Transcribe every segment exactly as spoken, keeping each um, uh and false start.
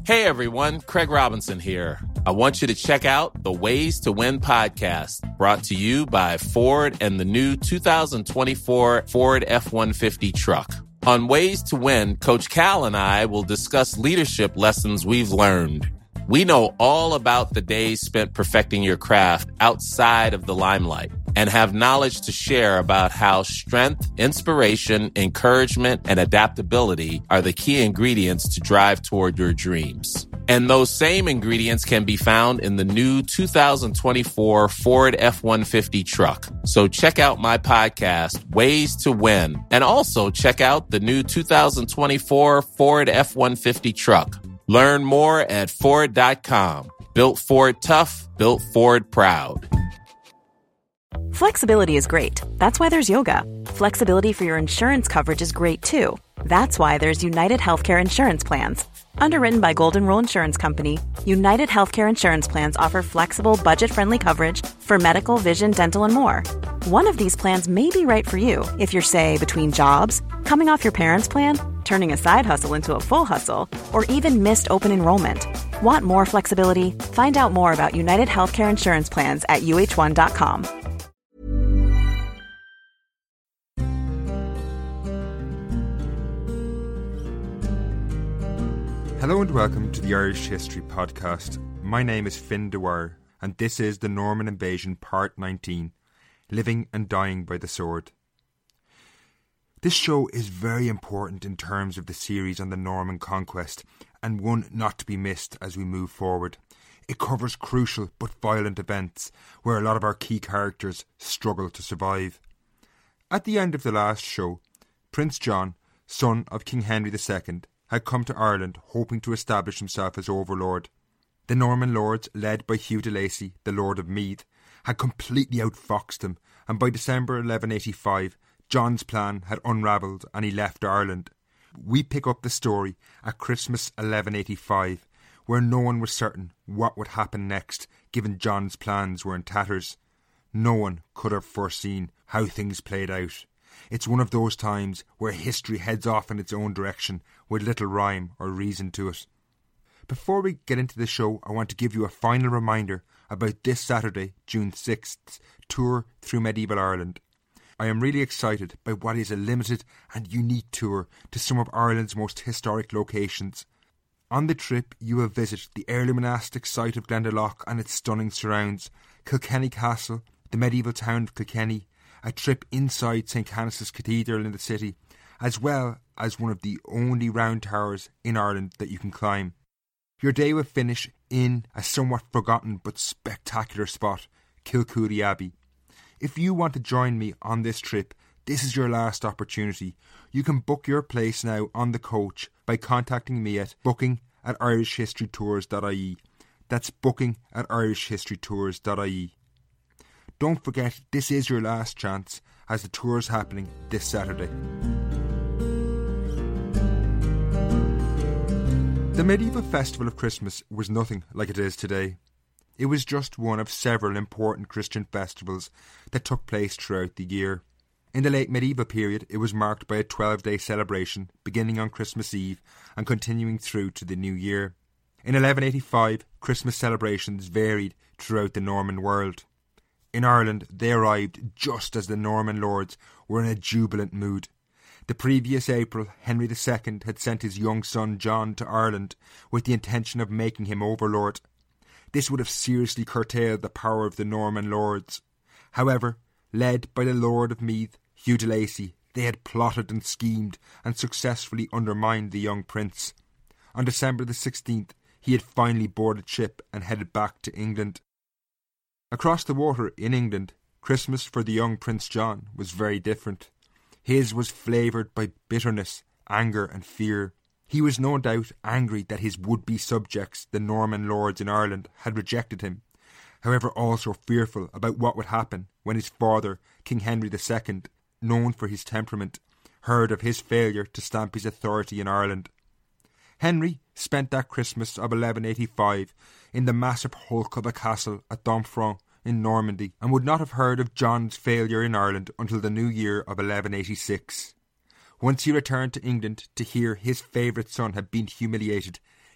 Hey everyone, Craig Robinson here. I want you to check out the Ways to Win podcast, brought to you by Ford and the new two thousand twenty-four Ford F one fifty truck. On Ways to Win, Coach Cal and I will discuss leadership lessons we've learned. We know all about the days spent perfecting your craft outside of the limelight and have knowledge to share about how strength, inspiration, encouragement, and adaptability are the key ingredients to drive toward your dreams. And those same ingredients can be found in the new two thousand twenty-four Ford F one fifty truck. So check out my podcast, Ways to Win, and also check out the new two thousand twenty-four Ford F one fifty truck. Learn more at Ford dot com. Built Ford tough, built Ford proud. Flexibility is great. That's why there's yoga. Flexibility for your insurance coverage is great too. That's why there's United Healthcare Insurance Plans. Underwritten by Golden Rule Insurance Company, United Healthcare Insurance Plans offer flexible, budget-friendly coverage for medical, vision, dental, and more. One of these plans may be right for you if you're, say, between jobs, coming off your parents' plan, turning a side hustle into a full hustle, or even missed open enrollment. Want more flexibility? Find out more about United Healthcare Insurance Plans at U H one dot com. Hello and welcome to the Irish History Podcast. My name is Finn Dwyer, and this is the Norman Invasion Part nineteen, Living and Dying by the Sword. This show is very important in terms of the series on the Norman conquest, and one not to be missed as we move forward. It covers crucial but violent events where a lot of our key characters struggle to survive. At the end of the last show, Prince John, son of King Henry the Second, had come to Ireland hoping to establish himself as overlord. The Norman lords, led by Hugh de Lacy, the Lord of Meath, had completely outfoxed him, and by December eleven eighty-five, John's plan had unravelled and he left Ireland. We pick up the story at Christmas eleven eighty-five, where no one was certain what would happen next, given John's plans were in tatters. No one could have foreseen how things played out. It's one of those times where history heads off in its own direction with little rhyme or reason to it. Before we get into the show, I want to give you a final reminder about this Saturday, June sixth's tour through medieval Ireland. I am really excited by what is a limited and unique tour to some of Ireland's most historic locations. On the trip, you will visit the early monastic site of Glendalough and its stunning surrounds, Kilkenny Castle, the medieval town of Kilkenny, a trip inside Saint Canice's Cathedral in the city, as well as one of the only round towers in Ireland that you can climb. Your day will finish in a somewhat forgotten but spectacular spot, Kilcooley Abbey. If you want to join me on this trip, this is your last opportunity. You can book your place now on the coach by contacting me at booking at irish history tours dot I E. That's booking at irish history tours dot I E. Don't forget, this is your last chance as the tour is happening this Saturday. The medieval festival of Christmas was nothing like it is today. It was just one of several important Christian festivals that took place throughout the year. In the late medieval period, it was marked by a twelve-day celebration beginning on Christmas Eve and continuing through to the new year. In eleven eighty-five, Christmas celebrations varied throughout the Norman world. In Ireland, they arrived just as the Norman lords were in a jubilant mood. The previous April, Henry the Second had sent his young son John to Ireland with the intention of making him overlord. This would have seriously curtailed the power of the Norman lords. However, led by the Lord of Meath, Hugh de Lacy, they had plotted and schemed and successfully undermined the young prince. On December the sixteenth, he had finally boarded ship and headed back to England. Across the water in England, Christmas for the young Prince John was very different. His was flavoured by bitterness, anger and fear. He was no doubt angry that his would-be subjects, the Norman lords in Ireland, had rejected him, however also fearful about what would happen when his father, King Henry the Second, known for his temperament, heard of his failure to stamp his authority in Ireland. Henry spent that Christmas of eleven eighty-five in the massive hulk of a castle at Domfront in Normandy, and would not have heard of John's failure in Ireland until the new year of eleven eighty-six. Once he returned to England to hear his favourite son had been humiliated,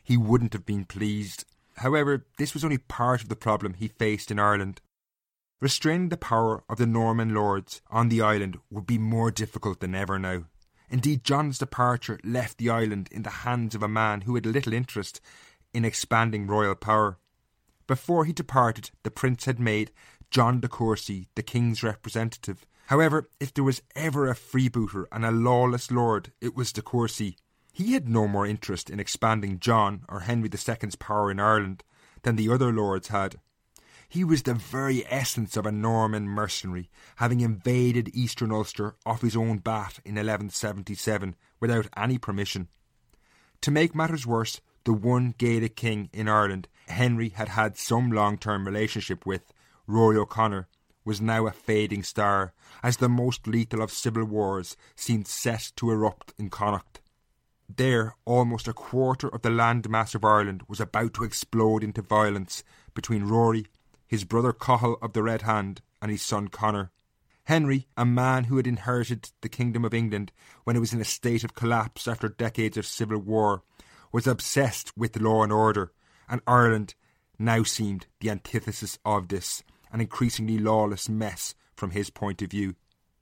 he wouldn't have been pleased. However, this was only part of the problem he faced in Ireland. Restraining the power of the Norman lords on the island would be more difficult than ever now. Indeed, John's departure left the island in the hands of a man who had little interest in expanding royal power. Before he departed, the prince had made John de Courcy the king's representative. However, if there was ever a freebooter and a lawless lord, it was de Courcy. He had no more interest in expanding John or Henry the Second's power in Ireland than the other lords had. He was the very essence of a Norman mercenary, having invaded eastern Ulster off his own bat in eleven seventy-seven without any permission. To make matters worse, the one Gaelic king in Ireland Henry had had some long-term relationship with, Rory O'Connor, was now a fading star, as the most lethal of civil wars seemed set to erupt in Connacht. There, almost a quarter of the landmass of Ireland was about to explode into violence between Rory, his brother Cathal of the Red Hand, and his son Conor. Henry, a man who had inherited the Kingdom of England when it was in a state of collapse after decades of civil war, was obsessed with law and order, and Ireland now seemed the antithesis of this, an increasingly lawless mess from his point of view.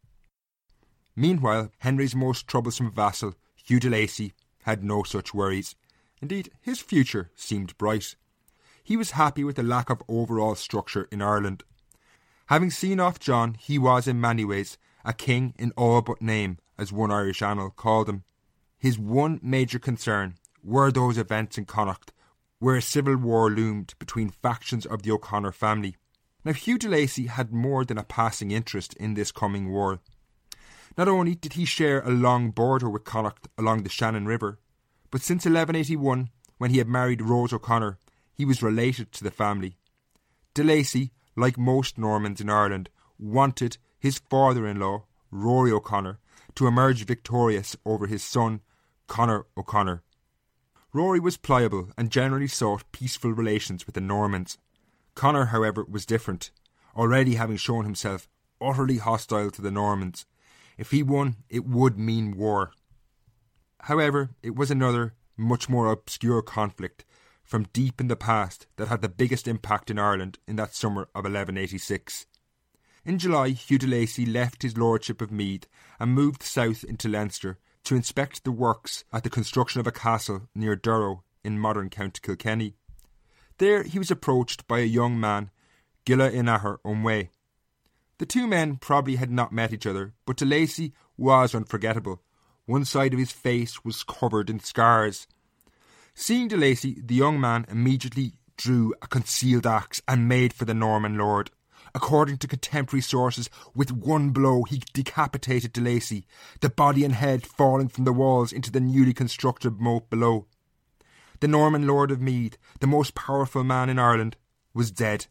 Meanwhile, Henry's most troublesome vassal, Hugh de Lacy, had no such worries. Indeed, his future seemed bright. He was happy with the lack of overall structure in Ireland. Having seen off John, he was in many ways a king in all but name, as one Irish annal called him. His one major concern were those events in Connacht, where a civil war loomed between factions of the O'Connor family. Now, Hugh de Lacy had more than a passing interest in this coming war. Not only did he share a long border with Connacht along the Shannon River, but since eleven eighty-one, when he had married Rose O'Connor, he was related to the family. De Lacy, like most Normans in Ireland, wanted his father-in-law, Rory O'Connor, to emerge victorious over his son, Conor O'Connor. Rory was pliable and generally sought peaceful relations with the Normans. Conor, however, was different, already having shown himself utterly hostile to the Normans. If he won, it would mean war. However, it was another, much more obscure conflict from deep in the past that had the biggest impact in Ireland in that summer of eleven eighty-six. In July, Hugh de Lacy left his lordship of Meath and moved south into Leinster to inspect the works at the construction of a castle near Durrow in modern County Kilkenny. There he was approached by a young man, Gilla Inahar O'Mway. The two men probably had not met each other, but de Lacy was unforgettable. One side of his face was covered in scars. Seeing de Lacy, the young man immediately drew a concealed axe and made for the Norman lord. According to contemporary sources, with one blow he decapitated de Lacy, the body and head falling from the walls into the newly constructed moat below. The Norman lord of Meath, the most powerful man in Ireland, was dead.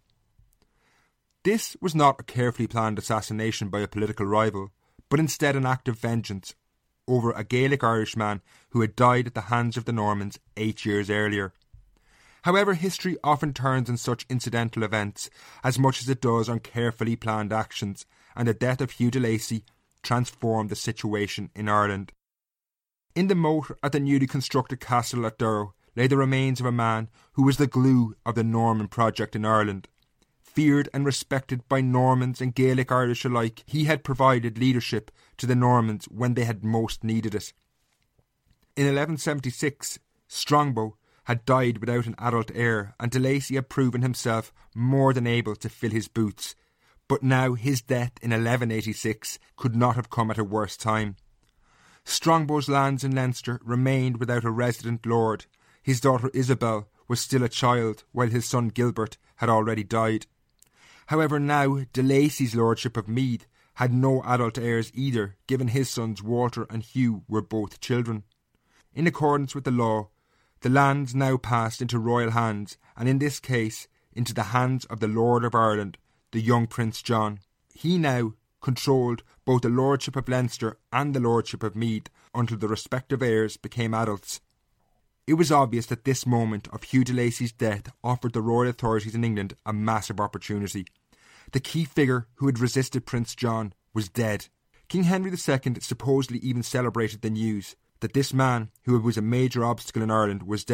This was not a carefully planned assassination by a political rival, but instead an act of vengeance over a Gaelic Irishman who had died at the hands of the Normans eight years earlier. However, history often turns on such incidental events as much as it does on carefully planned actions, and the death of Hugh de Lacy transformed the situation in Ireland. In the moat at the newly constructed castle at Durrow lay the remains of a man who was the glue of the Norman project in Ireland. Feared and respected by Normans and Gaelic Irish alike, he had provided leadership to the Normans when they had most needed it. In eleven seventy-six, Strongbow had died without an adult heir, and de Lacy had proven himself more than able to fill his boots. But now his death in eleven eighty-six could not have come at a worse time. Strongbow's lands in Leinster remained without a resident lord. His daughter Isabel was still a child, while his son Gilbert had already died. However, now de Lacy's lordship of Meath had no adult heirs either, given his sons Walter and Hugh were both children. In accordance with the law, the lands now passed into royal hands, and in this case into the hands of the Lord of Ireland, the young Prince John. He now controlled both the lordship of Leinster and the lordship of Meath until the respective heirs became adults. It was obvious that this moment of Hugh de Lacy's death offered the royal authorities in England a massive opportunity. The key figure who had resisted Prince John was dead. King Henry the Second supposedly even celebrated the news that this man, who was a major obstacle in Ireland, was dead,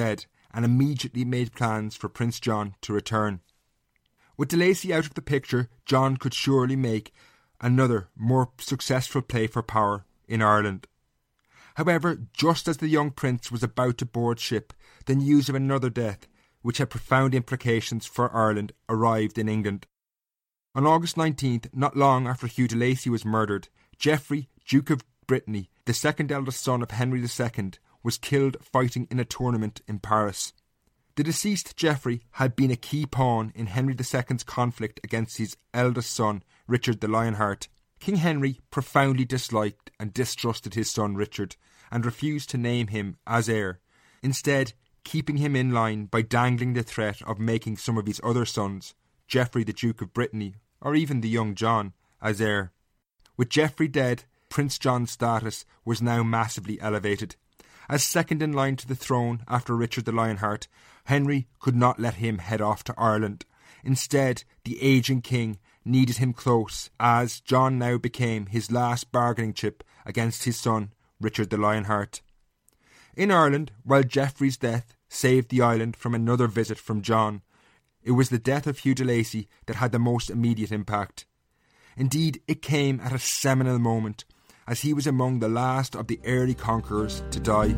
and immediately made plans for Prince John to return. With de Lacy out of the picture, John could surely make another, more successful play for power in Ireland. However, just as the young prince was about to board ship, the news of another death, which had profound implications for Ireland, arrived in England. On August nineteenth, not long after Hugh de Lacy was murdered, Geoffrey, Duke of Brittany, the second eldest son of Henry the Second, was killed fighting in a tournament in Paris. The deceased Geoffrey had been a key pawn in Henry the Second's conflict against his eldest son, Richard the Lionheart. King Henry profoundly disliked and distrusted his son Richard and refused to name him as heir, instead keeping him in line by dangling the threat of making some of his other sons, Geoffrey the Duke of Brittany, or even the young John, as heir. With Geoffrey dead, Prince John's status was now massively elevated. As second in line to the throne after Richard the Lionheart, Henry could not let him head off to Ireland. Instead, the ageing king needed him close, as John now became his last bargaining chip against his son, Richard the Lionheart. In Ireland, while Geoffrey's death saved the island from another visit from John, it was the death of Hugh de Lacy that had the most immediate impact. Indeed, it came at a seminal moment, as he was among the last of the early conquerors to die.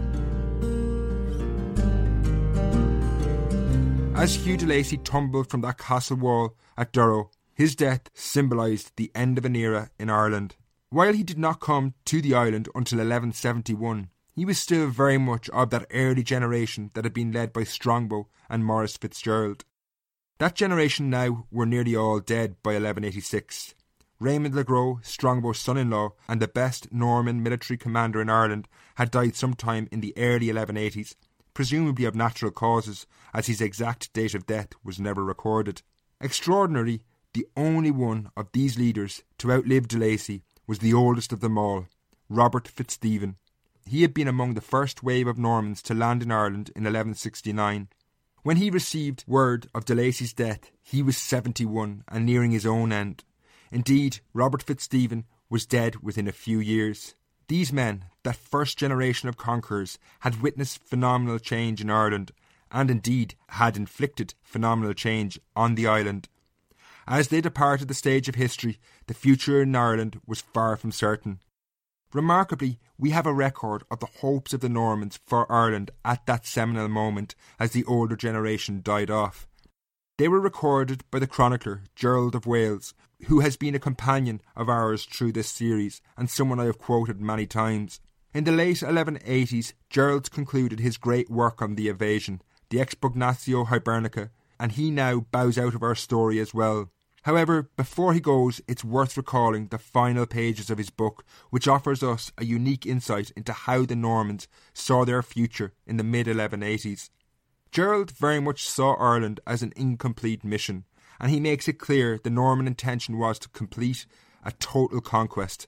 As Hugh de Lacy tumbled from that castle wall at Durrow, his death symbolised the end of an era in Ireland. While he did not come to the island until eleven seventy-one, he was still very much of that early generation that had been led by Strongbow and Maurice Fitzgerald. That generation now were nearly all dead by eleven eighty-six. Raymond le Gros, Strongbow's son-in-law and the best Norman military commander in Ireland, had died sometime in the early eleven eighties, presumably of natural causes, as his exact date of death was never recorded. Extraordinarily, the only one of these leaders to outlive de Lacy was the oldest of them all, Robert Fitzstephen. He had been among the first wave of Normans to land in Ireland in eleven sixty-nine. When he received word of de Lacy's death, he was seventy-one and nearing his own end. Indeed, Robert Fitzstephen was dead within a few years. These men, that first generation of conquerors, had witnessed phenomenal change in Ireland, and indeed had inflicted phenomenal change on the island. As they departed the stage of history, the future in Ireland was far from certain. Remarkably, we have a record of the hopes of the Normans for Ireland at that seminal moment as the older generation died off. They were recorded by the chronicler Gerald of Wales, who has been a companion of ours through this series and someone I have quoted many times. In the late eleven eighties, Gerald concluded his great work on the invasion, the Expugnatio Hibernica, and he now bows out of our story as well. However, before he goes, it's worth recalling the final pages of his book, which offers us a unique insight into how the Normans saw their future in the mid eleven eighties. Gerald very much saw Ireland as an incomplete mission, and he makes it clear the Norman intention was to complete a total conquest.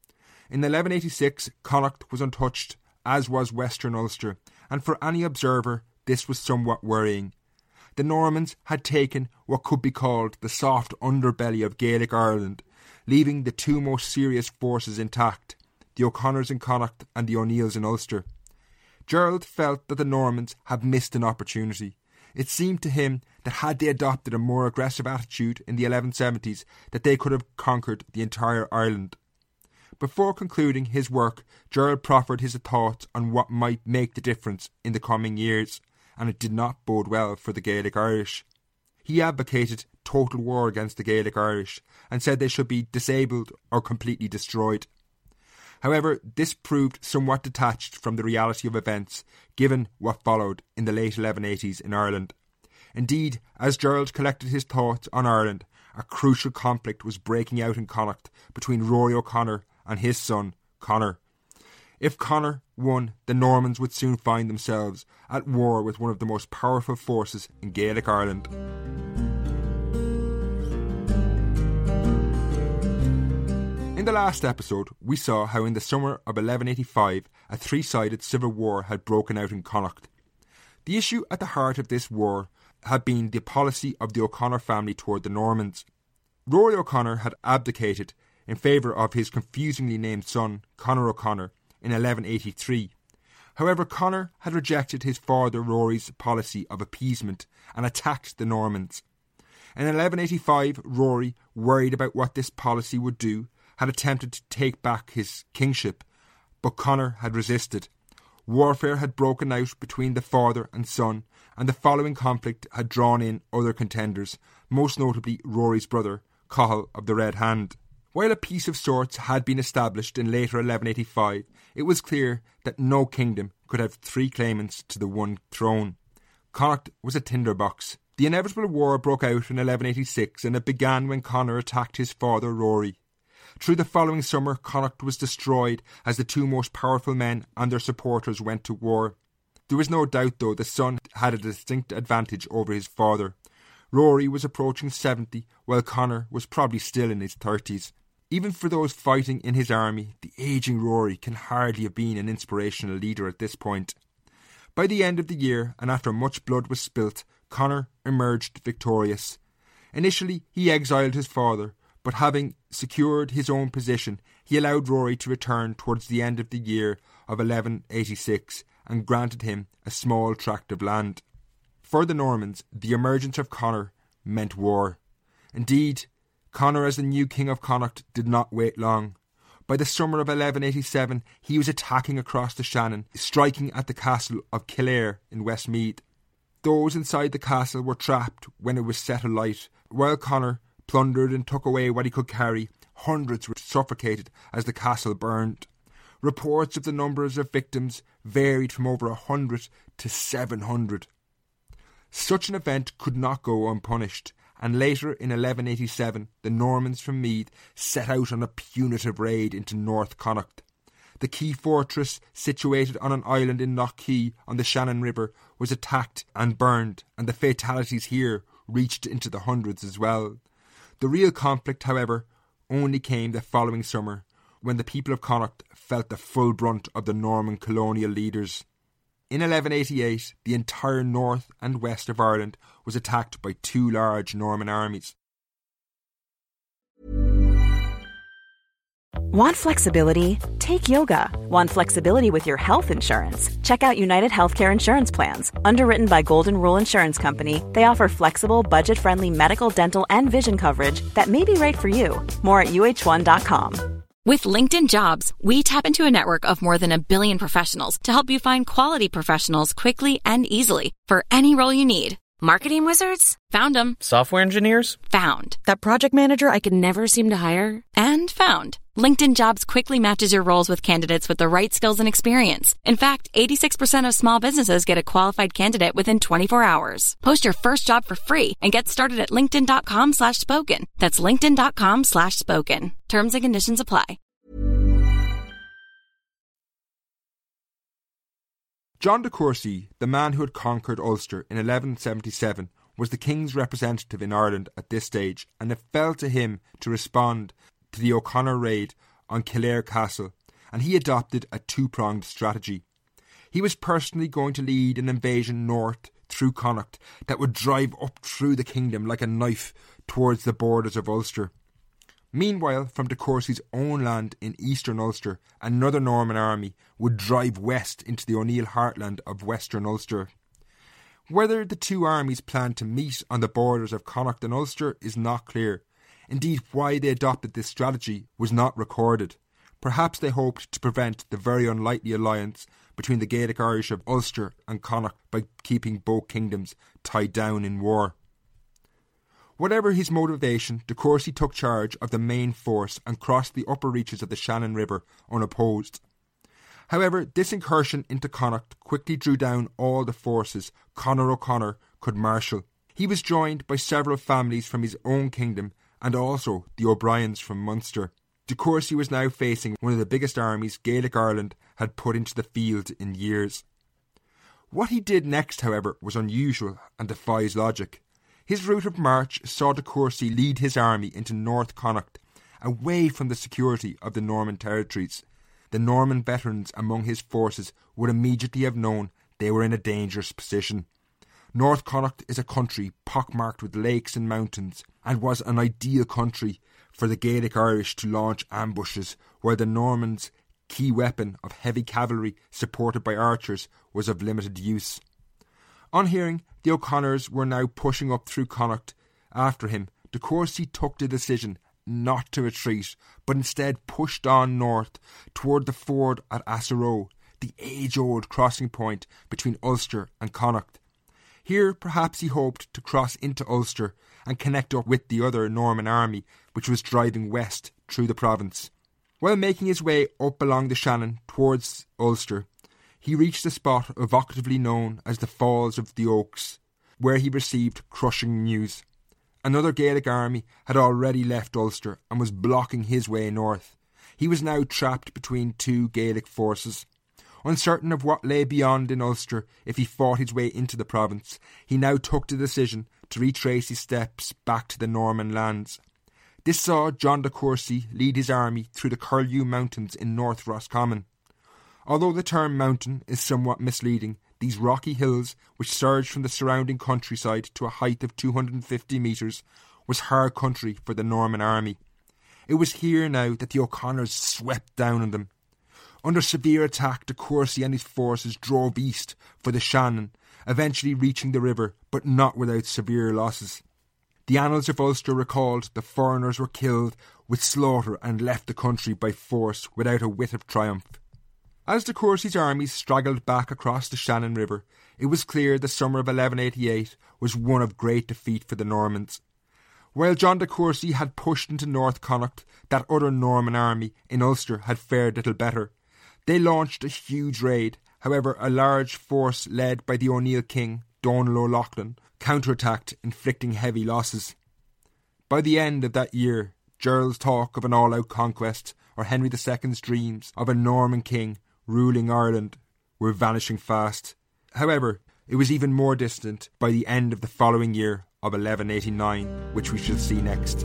In eleven eighty-six, Connacht was untouched, as was Western Ulster, and for any observer this was somewhat worrying. The Normans had taken what could be called the soft underbelly of Gaelic Ireland, leaving the two most serious forces intact, the O'Connors in Connacht and the O'Neills in Ulster. Gerald felt that the Normans had missed an opportunity. It seemed to him that had they adopted a more aggressive attitude in the eleven seventies, that they could have conquered the entire island. Before concluding his work, Gerald proffered his thoughts on what might make the difference in the coming years, and it did not bode well for the Gaelic Irish. He advocated total war against the Gaelic Irish and said they should be disabled or completely destroyed. However, this proved somewhat detached from the reality of events, given what followed in the late eleven eighties in Ireland. Indeed, as Gerald collected his thoughts on Ireland, a crucial conflict was breaking out in Connacht between Rory O'Connor and his son, Conor. If Conor won, the Normans would soon find themselves at war with one of the most powerful forces in Gaelic Ireland. In the last episode, we saw how in the summer of eleven eighty-five a three-sided civil war had broken out in Connacht. The issue at the heart of this war had been the policy of the O'Connor family toward the Normans. Rory O'Connor had abdicated in favour of his confusingly named son, Conor O'Connor, in eleven eighty-three. However, Conor had rejected his father Rory's policy of appeasement and attacked the Normans. In eleven eighty-five, Rory, worried about what this policy would do, had attempted to take back his kingship, but Conor had resisted. Warfare had broken out between the father and son, and the following conflict had drawn in other contenders, most notably Rory's brother, Cathal of the Red Hand. While a peace of sorts had been established in later eleven eighty-five, it was clear that no kingdom could have three claimants to the one throne. Connacht was a tinderbox. The inevitable war broke out in eleven eighty-six, and it began when Conor attacked his father Rory. Through the following summer, Connacht was destroyed as the two most powerful men and their supporters went to war. There was no doubt, though, the son had a distinct advantage over his father. Rory was approaching seventy, while Conor was probably still in his thirties. Even for those fighting in his army, the ageing Rory can hardly have been an inspirational leader at this point. By the end of the year, and after much blood was spilt, Conor emerged victorious. Initially, he exiled his father, but having secured his own position, he allowed Rory to return towards the end of the year of eleven eighty-six and granted him a small tract of land. For the Normans, the emergence of Conor meant war. Indeed, Conor as the new king of Connacht did not wait long. By the summer of eleven eighty-seven, he was attacking across the Shannon, striking at the castle of Kildare in Westmeath. Those inside the castle were trapped when it was set alight. While Conor plundered and took away what he could carry, hundreds were suffocated as the castle burned. Reports of the numbers of victims varied from over a hundred to seven hundred. Such an event could not go unpunished, and later in eleven eighty-seven the Normans from Meath set out on a punitive raid into North Connacht. The key fortress, situated on an island in Knockee on the Shannon River, was attacked and burned, and the fatalities here reached into the hundreds as well. The real conflict, however, only came the following summer, when the people of Connacht felt the full brunt of the Norman colonial leaders. In eleven eighty-eight, the entire north and west of Ireland was attacked by two large Norman armies. Want flexibility? Take yoga. Want flexibility with your health insurance? Check out United Healthcare Insurance Plans. Underwritten by Golden Rule Insurance Company, they offer flexible, budget-friendly medical, dental, and vision coverage that may be right for you. More at U H one dot com. With LinkedIn Jobs, we tap into a network of more than a billion professionals to help you find quality professionals quickly and easily for any role you need. Marketing wizards? Found them. Software engineers? Found. That project manager I could never seem to hire? And found. LinkedIn Jobs quickly matches your roles with candidates with the right skills and experience. In fact, eighty-six percent of small businesses get a qualified candidate within twenty-four hours. Post your first job for free and get started at linkedin.com slash spoken. That's linkedin.com slash spoken. Terms and conditions apply. John de Courcy, the man who had conquered Ulster in eleven seventy-seven, was the king's representative in Ireland at this stage, and it fell to him to respond to the O'Connor raid on Kildare Castle, and he adopted a two-pronged strategy. He was personally going to lead an invasion north through Connacht that would drive up through the kingdom like a knife towards the borders of Ulster. Meanwhile, from de Courcy's own land in eastern Ulster, another Norman army would drive west into the O'Neill heartland of western Ulster. Whether the two armies planned to meet on the borders of Connacht and Ulster is not clear. Indeed, why they adopted this strategy was not recorded. Perhaps they hoped to prevent the very unlikely alliance between the Gaelic Irish of Ulster and Connacht by keeping both kingdoms tied down in war. Whatever his motivation, de Courcy took charge of the main force and crossed the upper reaches of the Shannon River unopposed. However, this incursion into Connacht quickly drew down all the forces Conor O'Connor could marshal. He was joined by several families from his own kingdom and also the O'Briens from Munster. De Courcy was now facing one of the biggest armies Gaelic Ireland had put into the field in years. What he did next, however, was unusual and defies logic. His route of march saw de Courcy lead his army into North Connacht, away from the security of the Norman territories. The Norman veterans among his forces would immediately have known they were in a dangerous position. North Connacht is a country pockmarked with lakes and mountains, and was an ideal country for the Gaelic Irish to launch ambushes, while the Normans key weapon of heavy cavalry supported by archers, was of limited use. On hearing the O'Connors were now pushing up through Connacht after him, de Courcy took the decision not to retreat, but instead pushed on north toward the ford at Assaroe, the age-old crossing point between Ulster and Connacht. Here perhaps he hoped to cross into Ulster and connect up with the other Norman army which was driving west through the province. While making his way up along the Shannon towards Ulster, he reached a spot evocatively known as the Falls of the Oaks, where he received crushing news. Another Gaelic army had already left Ulster and was blocking his way north. He was now trapped between two Gaelic forces. Uncertain of what lay beyond in Ulster if he fought his way into the province, he now took the decision to retrace his steps back to the Norman lands. This saw John de Courcy lead his army through the Curlew Mountains in North Roscommon. Although the term mountain is somewhat misleading, these rocky hills, which surged from the surrounding countryside to a height of two hundred fifty metres, was hard country for the Norman army. It was here now that the O'Connors swept down on them. Under severe attack, de Courcy and his forces drove east for the Shannon, eventually reaching the river, but not without severe losses. The annals of Ulster recalled the foreigners were killed with slaughter and left the country by force without a whit of triumph. As de Courcy's armies straggled back across the Shannon River, it was clear the summer of eleven eighty-eight was one of great defeat for the Normans. While John de Courcy had pushed into North Connacht, that other Norman army in Ulster had fared little better. They launched a huge raid. However, a large force led by the O'Neill king, Donal O'Loughlin, counterattacked, inflicting heavy losses. By the end of that year, Gerald's talk of an all-out conquest, or Henry the Second's dreams of a Norman king ruling Ireland, were vanishing fast. However, it was even more distant by the end of the following year of eleven eighty-nine, which we shall see next.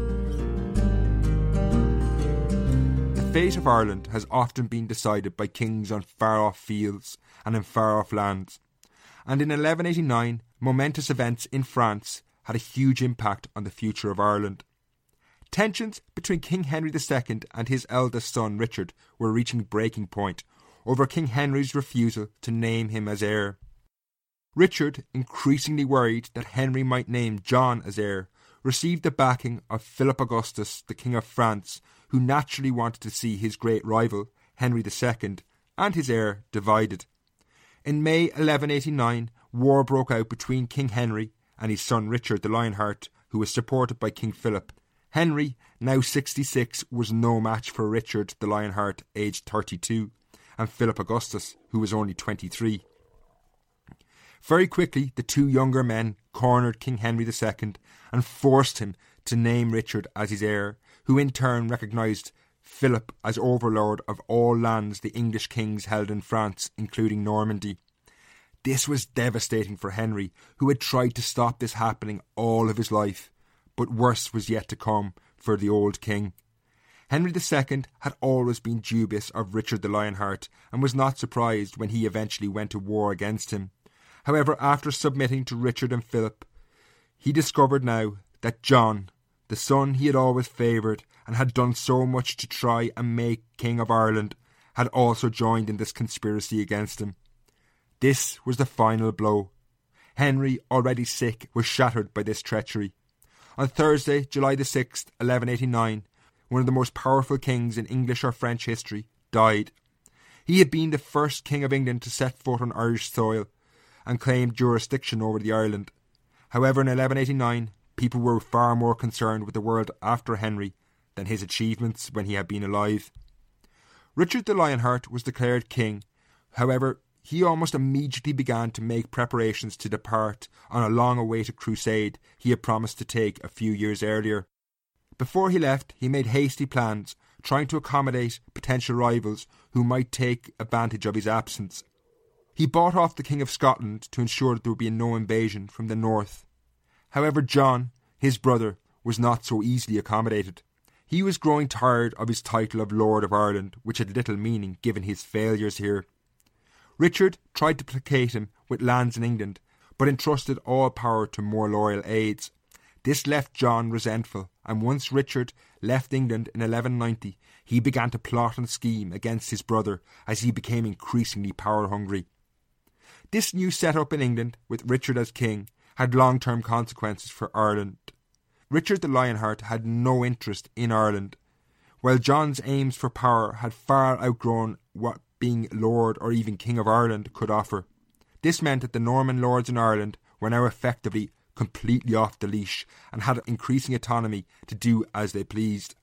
The fate of Ireland has often been decided by kings on far-off fields and in far-off lands, and in eleven eighty-nine, momentous events in France had a huge impact on the future of Ireland. Tensions between King Henry the Second and his eldest son Richard were reaching breaking point over King Henry's refusal to name him as heir. Richard, increasingly worried that Henry might name John as heir, received the backing of Philip Augustus, the King of France, who naturally wanted to see his great rival, Henry the Second, and his heir divided. In May eleven eighty-nine, war broke out between King Henry and his son Richard the Lionheart, who was supported by King Philip. Henry, now sixty-six, was no match for Richard the Lionheart, aged thirty-two, and Philip Augustus, who was only twenty-three. Very quickly, the two younger men cornered King Henry the Second and forced him to name Richard as his heir, who in turn recognised Philip as overlord of all lands the English kings held in France, including Normandy. This was devastating for Henry, who had tried to stop this happening all of his life, but worse was yet to come for the old king. Henry the Second had always been dubious of Richard the Lionheart and was not surprised when he eventually went to war against him. However, after submitting to Richard and Philip, he discovered now that John, the son he had always favoured and had done so much to try and make King of Ireland, had also joined in this conspiracy against him. This was the final blow. Henry, already sick, was shattered by this treachery. On Thursday, July the sixth, eleven eighty-nine, one of the most powerful kings in English or French history, died. He had been the first king of England to set foot on Irish soil and claimed jurisdiction over the island. However, in eleven eighty-nine, people were far more concerned with the world after Henry than his achievements when he had been alive. Richard the Lionheart was declared king. However, he almost immediately began to make preparations to depart on a long-awaited crusade he had promised to take a few years earlier. Before he left, he made hasty plans, trying to accommodate potential rivals who might take advantage of his absence. He bought off the King of Scotland to ensure that there would be no invasion from the north. However, John, his brother, was not so easily accommodated. He was growing tired of his title of Lord of Ireland, which had little meaning given his failures here. Richard tried to placate him with lands in England, but entrusted all power to more loyal aides. This left John resentful and once Richard left England in eleven ninety, he began to plot and scheme against his brother as he became increasingly power-hungry. This new set-up in England, with Richard as king, had long-term consequences for Ireland. Richard the Lionheart had no interest in Ireland, while John's aims for power had far outgrown what being Lord or even King of Ireland could offer. This meant that the Norman lords in Ireland were now effectively completely off the leash and had increasing autonomy to do as they pleased.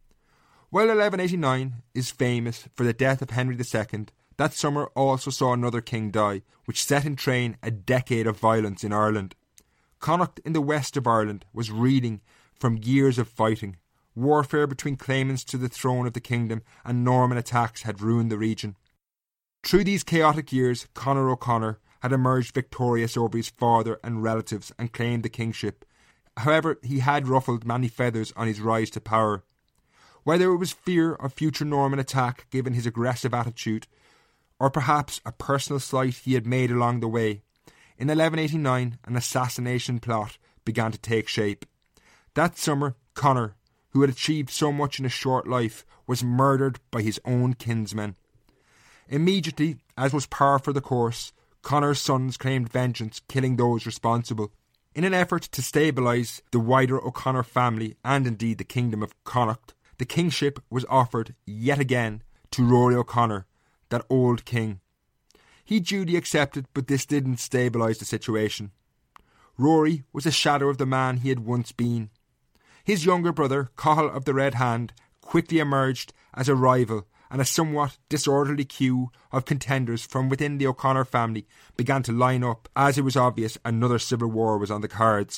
While eleven eighty-nine is famous for the death of Henry the Second, that summer also saw another king die, which set in train a decade of violence in Ireland. Connacht in the west of Ireland was reeling from years of fighting. Warfare between claimants to the throne of the kingdom and Norman attacks had ruined the region. Through these chaotic years, Conor O'Connor had emerged victorious over his father and relatives and claimed the kingship. However, he had ruffled many feathers on his rise to power. Whether it was fear of future Norman attack given his aggressive attitude, or perhaps a personal slight he had made along the way, in eleven eighty-nine an assassination plot began to take shape. That summer, Conor, who had achieved so much in a short life, was murdered by his own kinsmen. Immediately, as was par for the course, Conor's sons claimed vengeance, killing those responsible. In an effort to stabilise the wider O'Connor family and indeed the kingdom of Connacht, the kingship was offered yet again to Rory O'Connor, that old king. He duly accepted, but this didn't stabilise the situation. Rory was a shadow of the man he had once been. His younger brother, Cathal of the Red Hand, quickly emerged as a rival, and a somewhat disorderly queue of contenders from within the O'Connor family began to line up as it was obvious another civil war was on the cards.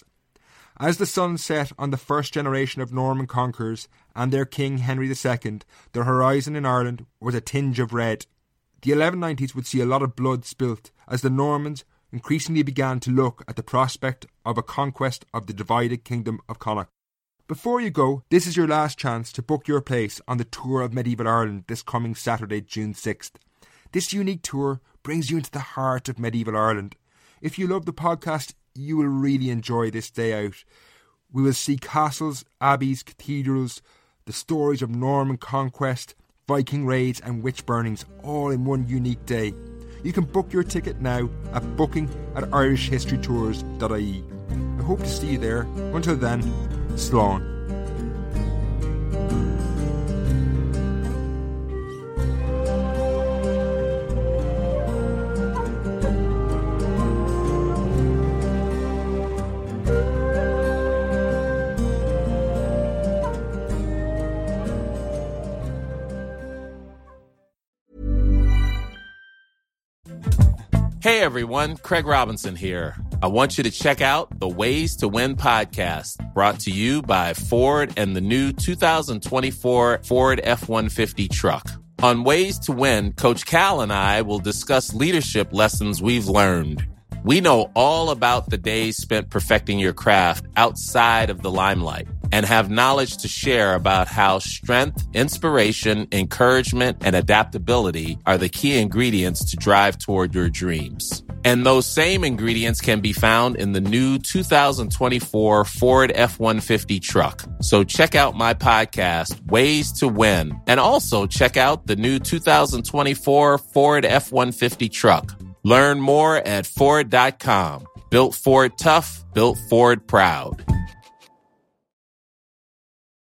As the sun set on the first generation of Norman conquerors and their king Henry the Second, the horizon in Ireland was a tinge of red. The eleven nineties would see a lot of blood spilt as the Normans increasingly began to look at the prospect of a conquest of the divided kingdom of Connacht. Before you go, this is your last chance to book your place on the tour of medieval Ireland this coming Saturday, June sixth. This unique tour brings you into the heart of medieval Ireland. If you love the podcast, you will really enjoy this day out. We will see castles, abbeys, cathedrals, the stories of Norman conquest, Viking raids and witch burnings, all in one unique day. You can book your ticket now at booking at irish history tours dot I E. I hope to see you there. Until then, Slán. Hey everyone, Craig Robinson here. I want you to check out the Ways to Win podcast, brought to you by Ford and the new two thousand twenty-four Ford F one fifty truck. On Ways to Win, Coach Cal and I will discuss leadership lessons we've learned. We know all about the days spent perfecting your craft outside of the limelight and have knowledge to share about how strength, inspiration, encouragement, and adaptability are the key ingredients to drive toward your dreams. And those same ingredients can be found in the new two thousand twenty-four Ford F one fifty truck. So check out my podcast, Ways to Win, and also check out the new two thousand twenty-four Ford F one fifty truck. Learn more at Ford dot com. Built Ford tough, built Ford proud.